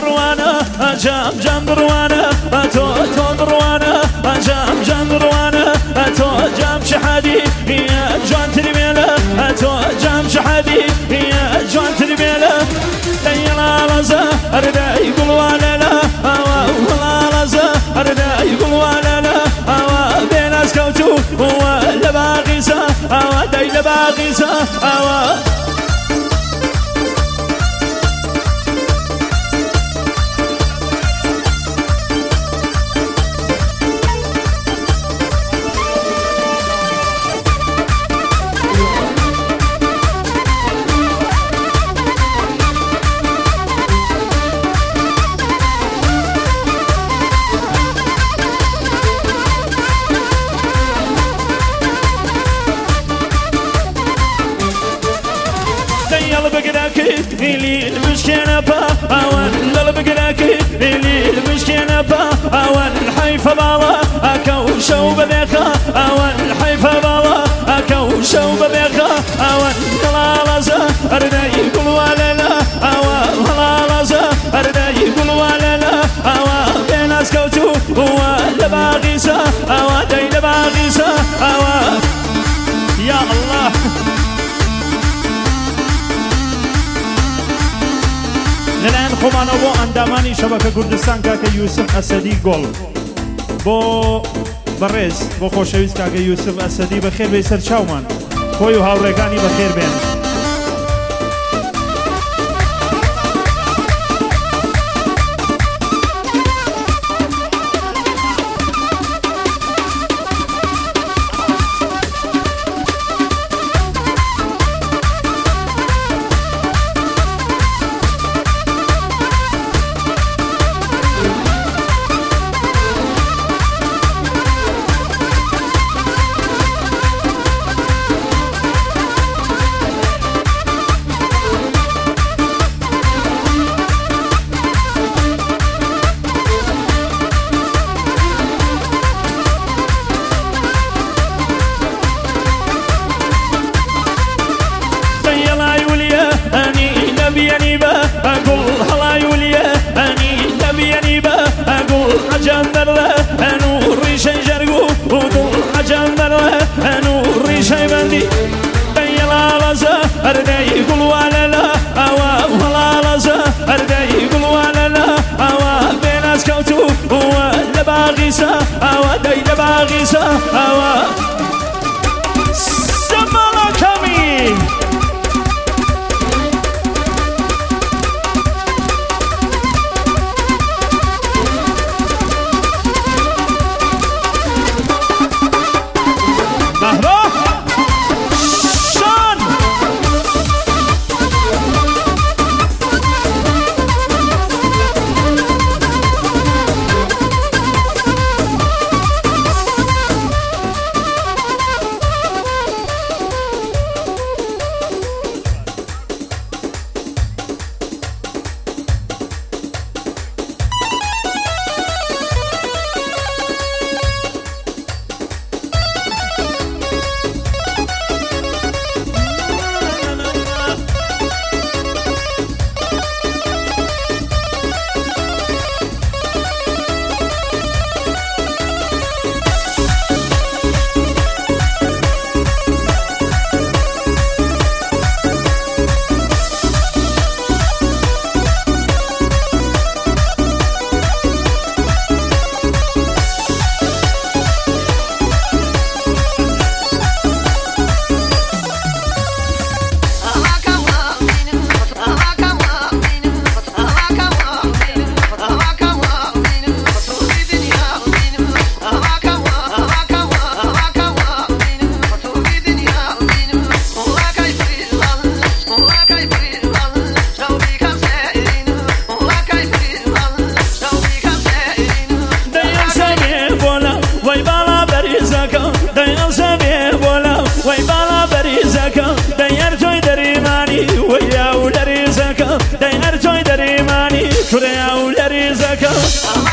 دروانه جام جام دروانه تو دروانه جام جام دروانه تو جام شحادي يا جوان ترميله تو جام شحادي يا جوان ترميله يلا رزا اردا يقول ولا لا والله رزا اردا يقول ولا لا بين اسكوتو ولا باغيسه داي باغيسه اللي المشكلة با اوان للبقراكي اللي المشكلة با اوان الحيفة بالا اكو شو بذيخا اوان الحيفة بالا اكو شو بذيخا اوان غلالزة اردا يقول ولا لا اوان غلالزة اردا يقول ولا لا اوان بين اسكوتو ولا باغيسة اوان داي باغيسة اوان يا الله لەلایەن خۆمانەوە بۆ ئەندامانی شەبەکە کوردستان کاکە یوسف ئەسەدی گۆڵ بۆ بەڕێز بۆ خۆشەویست کاکە یوسف ئەسەدی بەخێر بێ سەر چاومان خۆی و هاوڕێکانی بەخێر بێن Today I will let it go.